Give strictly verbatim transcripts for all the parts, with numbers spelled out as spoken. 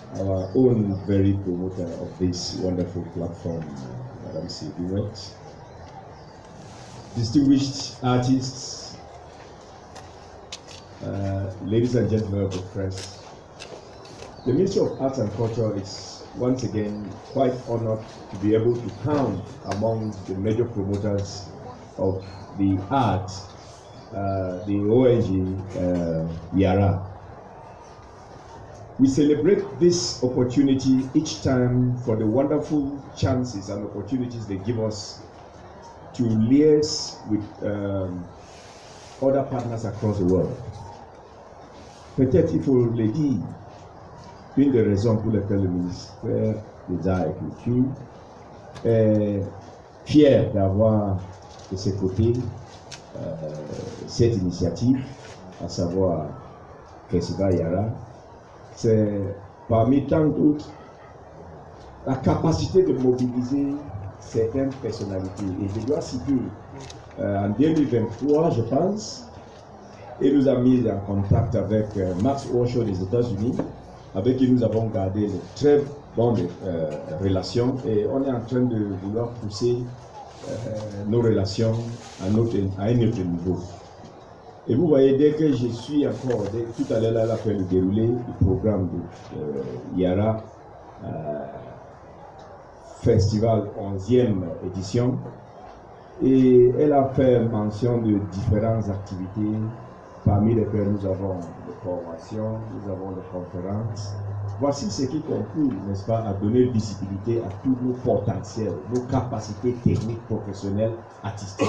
our own very promoter of this wonderful platform, Madam Sylvie Wet, distinguished artists, uh, ladies and gentlemen of the press. The Ministry of Arts and Culture is once again quite honored to be able to count among the major promoters of the art, uh, the O N G uh, Yara. We celebrate this opportunity each time for the wonderful chances and opportunities they give us to liaise with um, other partners across the world. Peut-être il faut le dire, une des raisons pour lesquelles le ministère des Arts et Culture est fier d'avoir de ses côtés euh, cette initiative, à savoir Festival Yara. C'est parmi tant d'autres la capacité de mobiliser certaines personnalités. Et je dois citer, euh, en deux mille vingt-trois, je pense, il nous a mis en contact avec euh, Max Osho des États-Unis, avec qui nous avons gardé de très bonnes euh, relations. Et on est en train de vouloir pousser euh, nos relations à, notre, à un autre niveau. Et vous voyez, dès que je suis encore, dès, tout à l'heure, elle a fait le déroulé du programme de euh, Yara euh, Festival onzième édition, et elle a fait mention de différentes activités, parmi lesquelles nous avons des formations, nous avons des conférences. Voici ce qui conclut, n'est-ce pas, à donner visibilité à tous nos potentiels, nos capacités techniques, professionnelles, artistiques.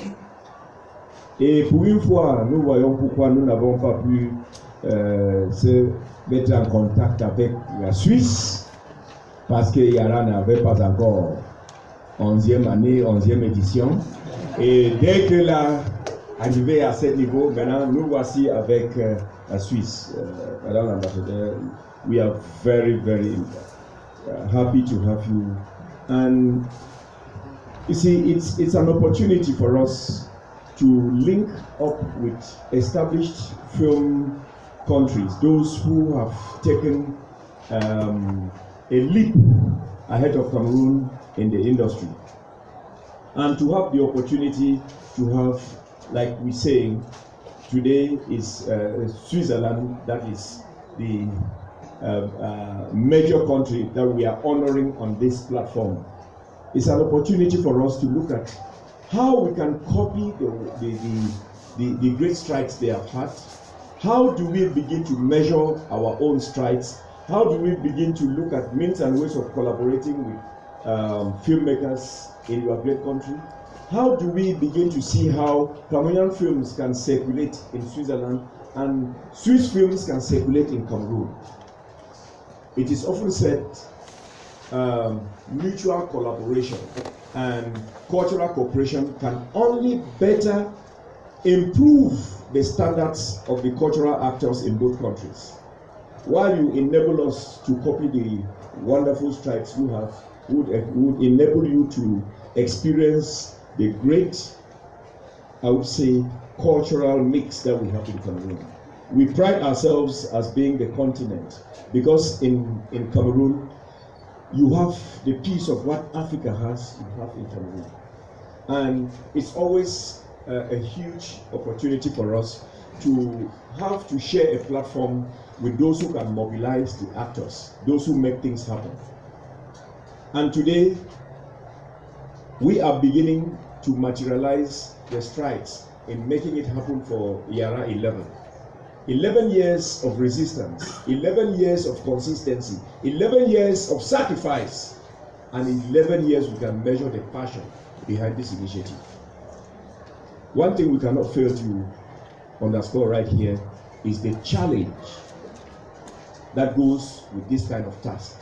Et pour une fois, nous voyons pourquoi nous n'avons pas pu euh, se mettre en contact avec la Suisse, parce que Yara n'avait pas encore onzième année, onzième édition. Et dès que là, arrivé à ce niveau, maintenant nous voici avec euh, la Suisse. Euh, Madame l'ambassadeur, we are very, very uh, happy to have you. And you see, it's, it's an opportunity for us to link up with established film countries, those who have taken um, a leap ahead of Cameroon in the industry, and to have the opportunity to have, like we say, today is uh, Switzerland, that is the uh, uh, major country that we are honoring on this platform. It's an opportunity for us to look at how we can copy the, the, the, the, the great strides they have had. How do we begin to measure our own strides? How do we begin to look at means and ways of collaborating with um, filmmakers in your great country? How do we begin to see how Cameroonian films can circulate in Switzerland and Swiss films can circulate in Cameroon? It is often said um, mutual collaboration and cultural cooperation can only better improve the standards of the cultural actors in both countries. While you enable us to copy the wonderful strides you have, would, would enable you to experience the great, I would say, cultural mix that we have in Cameroon. We pride ourselves as being the continent because in, in Cameroon, you have the piece of what Africa has, you have in Cameroon. And it's always uh, a huge opportunity for us to have to share a platform with those who can mobilize the actors, those who make things happen. And today, we are beginning to materialize the strides in making it happen for Yara eleven. eleven years of resistance, eleven years of consistency, eleven years of sacrifice, and eleven years we can measure the passion behind this initiative. One thing we cannot fail to underscore right here is the challenge that goes with this kind of task.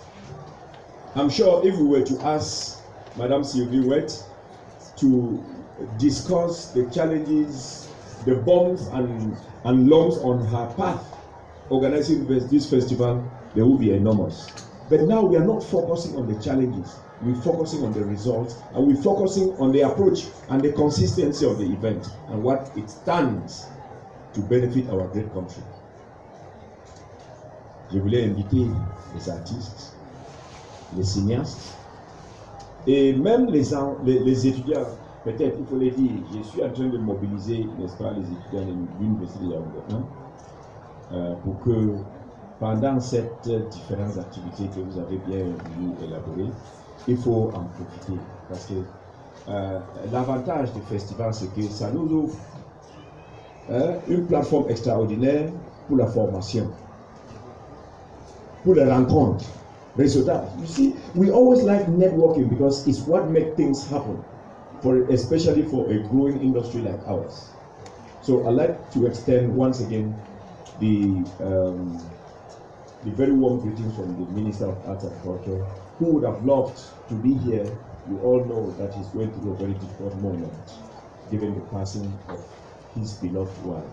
I'm sure if we were to ask Madame Sylvie Wet to discuss the challenges, the bumps and, and lumps on her path organizing this festival, they will be enormous. But now we are not focusing on the challenges, we're focusing on the results, and we're focusing on the approach and the consistency of the event and what it stands to benefit our great country. je voulais inviter les artistes, les cinéastes, et même les, les, les étudiants. Peut-être, il faut le dire, je suis en train de mobiliser, n'est-ce pas, les étudiants de l'Université de Yaoundé, euh, pour que pendant ces différentes activités que vous avez bien voulu élaborer, il faut en profiter. Parce que euh, l'avantage du festival, c'est que ça nous ouvre hein, une plateforme extraordinaire pour la formation, pour les rencontres, réseautage. You see, we always like networking because it's what makes things happen. For, especially for a growing industry like ours. So I'd like to extend once again the, um, the very warm greetings from the Minister of Arts and Culture, who would have loved to be here. You all know that he's going through a very difficult moment, given the passing of his beloved wife.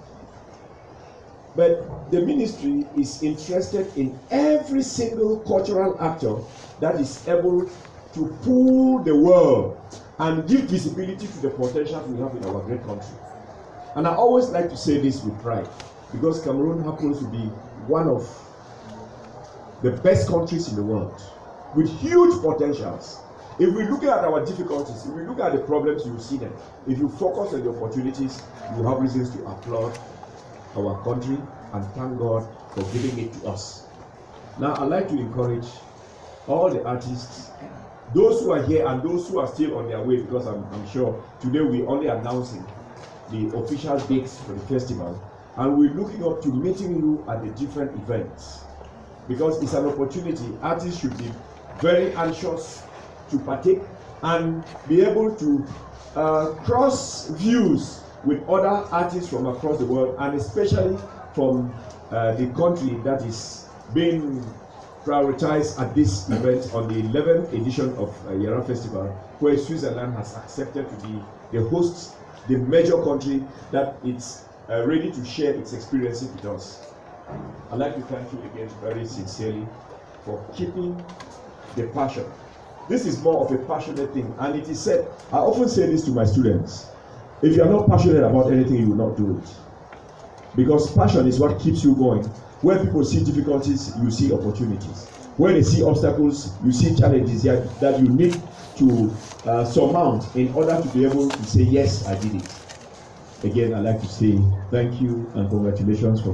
But the ministry is interested in every single cultural actor that is able to pull the world and give visibility to the potential we have in our great country. And I always like to say this with pride, because Cameroon happens to be one of the best countries in the world, with huge potentials. If we look at our difficulties, if we look at the problems, you will see them. If you focus on the opportunities, you have reasons to applaud our country and thank God for giving it to us. Now, I'd like to encourage all the artists, those who are here and those who are still on their way, because I'm, I'm sure today we're only announcing the official dates for the festival, and we're looking up to meeting you at the different events, because it's an opportunity. Artists should be very anxious to partake and be able to uh, cross views with other artists from across the world, and especially from uh, the country that is being prioritized at this event on the eleventh edition of uh, Yara Festival, where Switzerland has accepted to be the host, the major country that is uh, ready to share its experiences with us. I'd like to thank you again very sincerely for keeping the passion. This is more of a passionate thing, and it is said, I often say this to my students, if you are not passionate about anything, you will not do it. Because passion is what keeps you going. When people see difficulties, you see opportunities. When they see obstacles, you see challenges that you need to uh, surmount in order to be able to say, yes, I did it. Again, I'd like to say thank you and congratulations for